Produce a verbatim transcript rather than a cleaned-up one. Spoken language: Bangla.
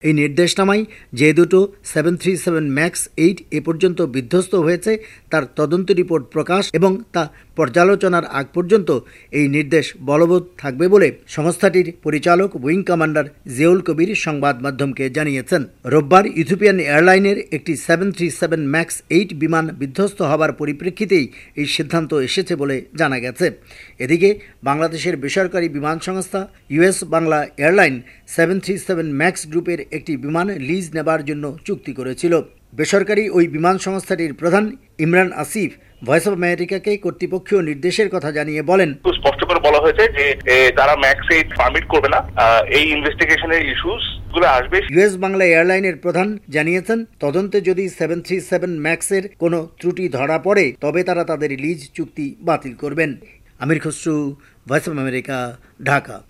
এই নির্দেশনামায় যে দুটো seven three seven max eight এ পর্যন্ত বিধ্বস্ত হয়েছে তার তদন্ত রিপোর্ট প্রকাশ এবং তা পর্যালোচনার আগ পর্যন্ত এই নির্দেশ বলবৎ থাকবে বলে সংস্থাটির পরিচালক উইং কমান্ডার জিয়াউল কবির সংবাদ মাধ্যমকে জানিয়েছেন। রোববার ইথিওপিয়ান এয়ারলাইনের একটি seven three seven max eight বিমান বিধ্বস্ত হবার পরিপ্রেক্ষিতেই এই সিদ্ধান্ত এসেছে বলে জানা গেছে। এদিকে বাংলাদেশের বেসরকারি বিমান সংস্থা US Bangla airline seven three seven max গ্রুপের একটি বিমান লিজ নেবার জন্য চুক্তি করেছিল। বেসরকারি ওই বিমান সংস্থাটির প্রধান ইমরান আসিফ ভয়েস অব আমেরিকাকে কর্তৃপক্ষীয় নির্দেশের কথা জানিয়ে বলেন, স্পষ্ট করে বলা হয়েছে যে তারা ম্যাক্স এইট পারমিট করবে না। এই ইনভেস্টিগেশনের ইস্যুস গুলো আসবে। ইউএস বাংলা এয়ারলাইনের প্রধান জানিয়েছেন, তদন্তে যদি সেভেন থ্রি সেভেন ম্যাক্সের কোনো ত্রুটি ধরা পড়ে তবে তারা তাদের লিজ চুক্তি বাতিল করবেন। Amir Khasru, voice of America, Dhaka.